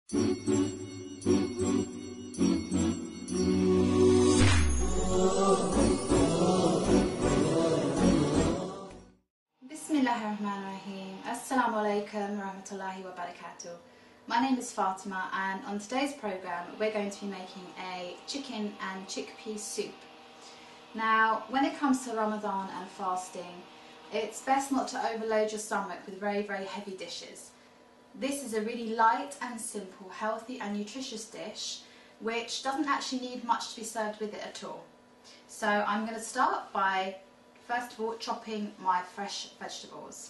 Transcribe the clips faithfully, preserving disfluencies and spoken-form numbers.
Bismillahirrahmanirrahim. Assalamu alaikum warahmatullahi wabarakatuh. My name is Fatima, and on today's program we're going to be making a chicken and chickpea soup. Now, when it comes to Ramadan and fasting, it's best not to overload your stomach with very very heavy dishes. This is a really light and simple, healthy and nutritious dish which doesn't actually need much to be served with it at all. So I'm going to start by first of all chopping my fresh vegetables.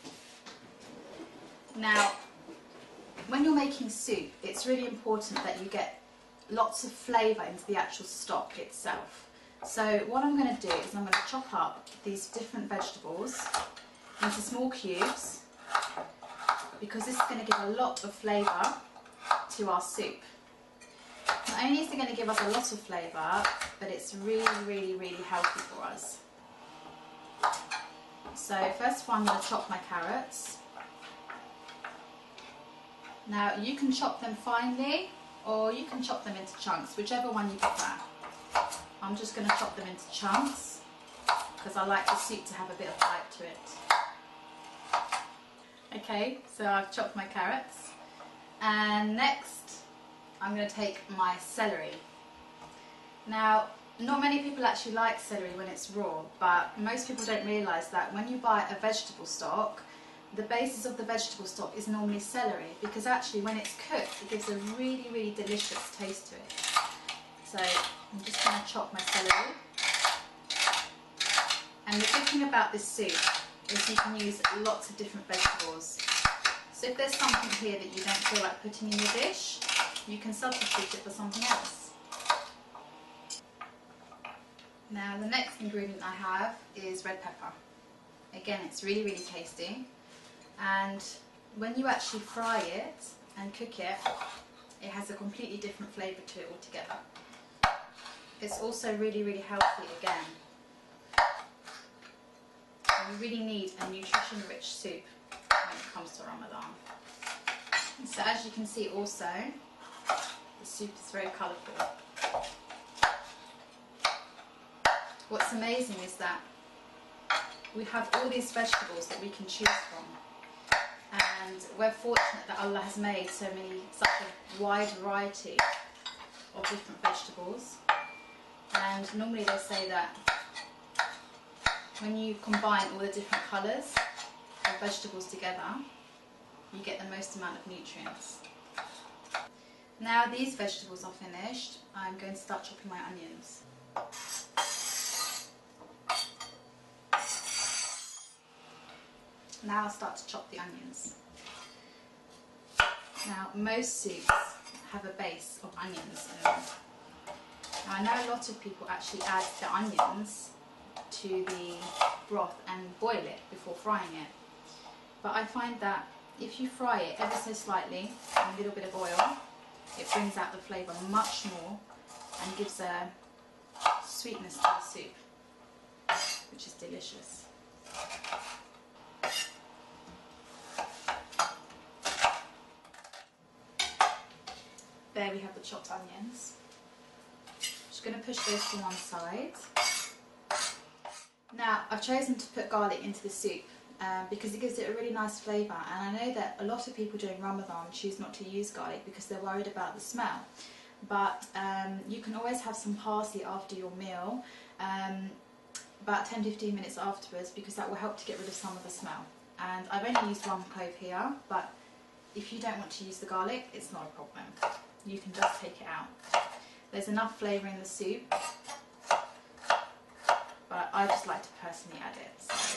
Now, when you're making soup, it's really important that you get lots of flavour into the actual stock itself. So what I'm going to do is I'm going to chop up these different vegetables into small cubes, because this is going to give a lot of flavour to our soup. Not only is it going to give us a lot of flavour, but it's really, really, really healthy for us. So first of all, I'm going to chop my carrots. Now you can chop them finely, or you can chop them into chunks, whichever one you prefer. I'm just going to chop them into chunks because I like the soup to have a bit of bite to it. Okay, so I've chopped my carrots, and next I'm going to take my celery. Now, not many people actually like celery when it's raw, but most people don't realise that when you buy a vegetable stock, the basis of the vegetable stock is normally celery, because actually when it's cooked it gives a really really delicious taste to it. So I'm just going to chop my celery. And the good thing about this soup is you can use lots of different vegetables. So if there's something here that you don't feel like putting in your dish, you can substitute it for something else. Now the next ingredient I have is red pepper. Again, it's really really tasty, and when you actually fry it and cook it, it has a completely different flavour to it altogether. It's also really really healthy again. You really need a nutrition rich soup when it comes to Ramadan. And so as you can see also, the soup is very colourful. What's amazing is that we have all these vegetables that we can choose from, and we're fortunate that Allah has made so many, such a wide variety of different vegetables. And normally they say that when you combine all the different colours of vegetables together, you get the most amount of nutrients. Now these vegetables are finished, I'm going to start chopping my onions. Now I'll start to chop the onions. Now most soups have a base of onions in them. Now I know a lot of people actually add the onions to the broth and boil it before frying it. But I find that if you fry it ever so slightly in a little bit of oil, it brings out the flavour much more and gives a sweetness to the soup, which is delicious. There we have the chopped onions. Just going to push those to one side. Now I've chosen to put garlic into the soup um, because it gives it a really nice flavour, and I know that a lot of people during Ramadan choose not to use garlic because they're worried about the smell. But um, you can always have some parsley after your meal, um, about ten to fifteen minutes afterwards, because that will help to get rid of some of the smell. And I've only used one clove here, but if you don't want to use the garlic, it's not a problem. You can just take it out. There's enough flavour in the soup, but I just like to personally add it. So.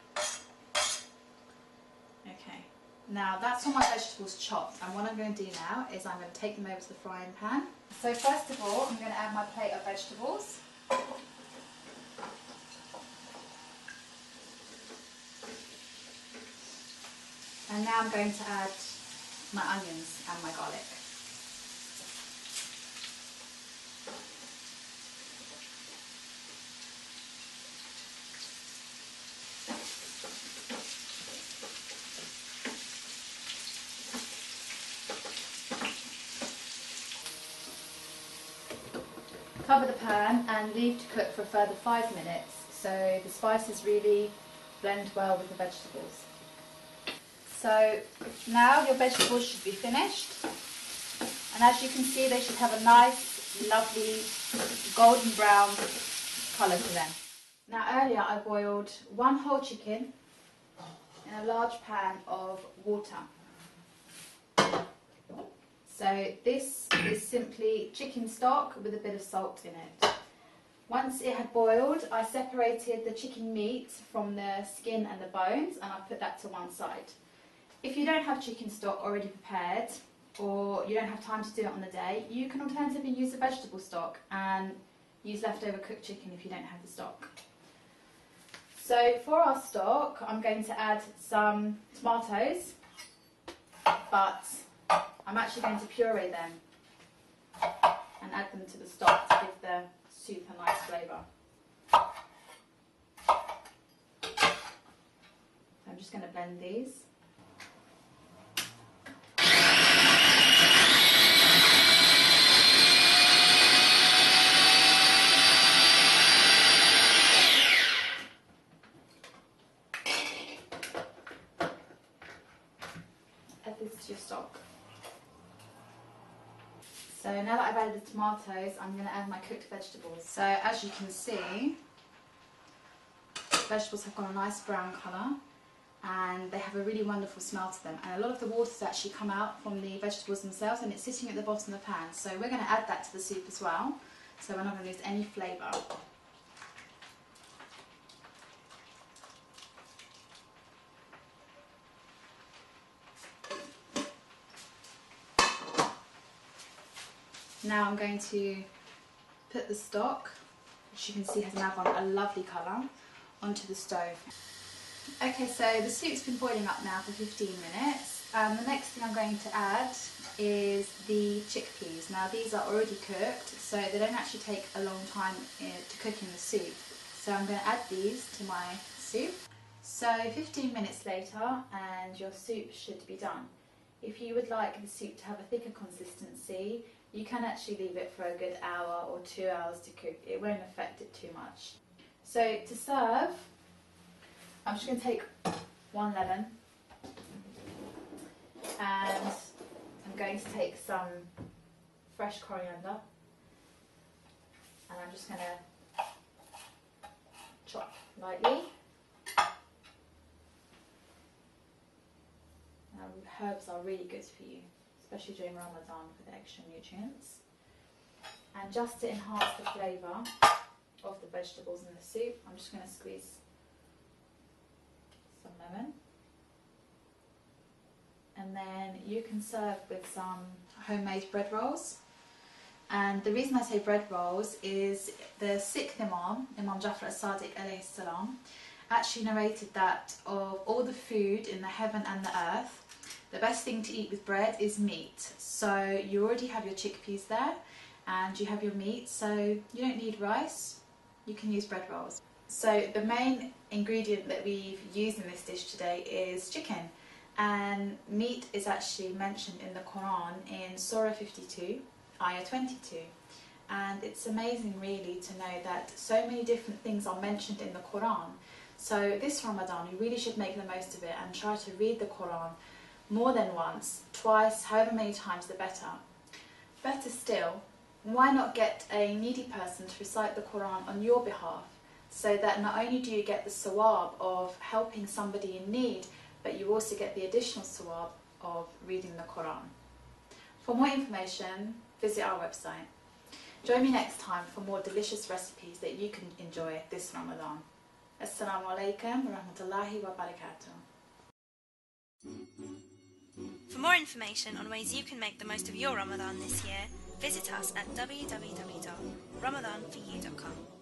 Okay, now that's all my vegetables chopped, and what I'm going to do now is I'm going to take them over to the frying pan. So first of all, I'm going to add my plate of vegetables. And now I'm going to add my onions and my garlic. Cover the pan and leave to cook for a further five minutes so the spices really blend well with the vegetables. So now your vegetables should be finished, and as you can see they should have a nice lovely golden brown colour to them. Now earlier I boiled one whole chicken in a large pan of water. So this is simply chicken stock with a bit of salt in it. Once it had boiled, I separated the chicken meat from the skin and the bones, and I put that to one side. If you don't have chicken stock already prepared, or you don't have time to do it on the day, you can alternatively use the vegetable stock and use leftover cooked chicken if you don't have the stock. So for our stock, I'm going to add some tomatoes, but I'm actually going to puree them and add them to the stock to give the soup a nice flavour. I'm just going to blend these. Add this to your stock. So now that I've added the tomatoes, I'm going to add my cooked vegetables. So as you can see, the vegetables have got a nice brown colour and they have a really wonderful smell to them. And a lot of the water's actually come out from the vegetables themselves and it's sitting at the bottom of the pan. So we're going to add that to the soup as well, so we're not going to lose any flavour. Now I'm going to put the stock, which you can see has now got a lovely colour, onto the stove. Okay, so the soup's been boiling up now for fifteen minutes. Um, the next thing I'm going to add is the chickpeas. Now these are already cooked, so they don't actually take a long time to cook in the soup. So I'm going to add these to my soup. So fifteen minutes later and your soup should be done. If you would like the soup to have a thicker consistency, you can actually leave it for a good hour or two hours to cook. It won't affect it too much. So to serve, I'm just going to take one lemon and I'm going to take some fresh coriander and I'm just going to chop lightly. Now, herbs are really good for you, especially during Ramadan for the extra nutrients. And just to enhance the flavour of the vegetables in the soup, I'm just going to squeeze some lemon. And then you can serve with some homemade bread rolls. And the reason I say bread rolls is the sixth Imam, Imam Jafar as-Sadiq alayhi salam, actually narrated that of all the food in the heaven and the earth, the best thing to eat with bread is meat. So you already have your chickpeas there and you have your meat, so you don't need rice, you can use bread rolls. So the main ingredient that we've used in this dish today is chicken, and meat is actually mentioned in the Quran in Surah fifty-two, Ayah twenty-two. And it's amazing really to know that so many different things are mentioned in the Quran. So this Ramadan you really should make the most of it and try to read the Quran more than once, twice, however many times the better. Better still, why not get a needy person to recite the Quran on your behalf, so that not only do you get the sawab of helping somebody in need, but you also get the additional sawab of reading the Quran. For more information, visit our website. Join me next time for more delicious recipes that you can enjoy this Ramadan. Assalamu alaikum wa rahmatullahi wa barakatuh. For more information on ways you can make the most of your Ramadan this year, visit us at w w w dot ramadan for you dot com.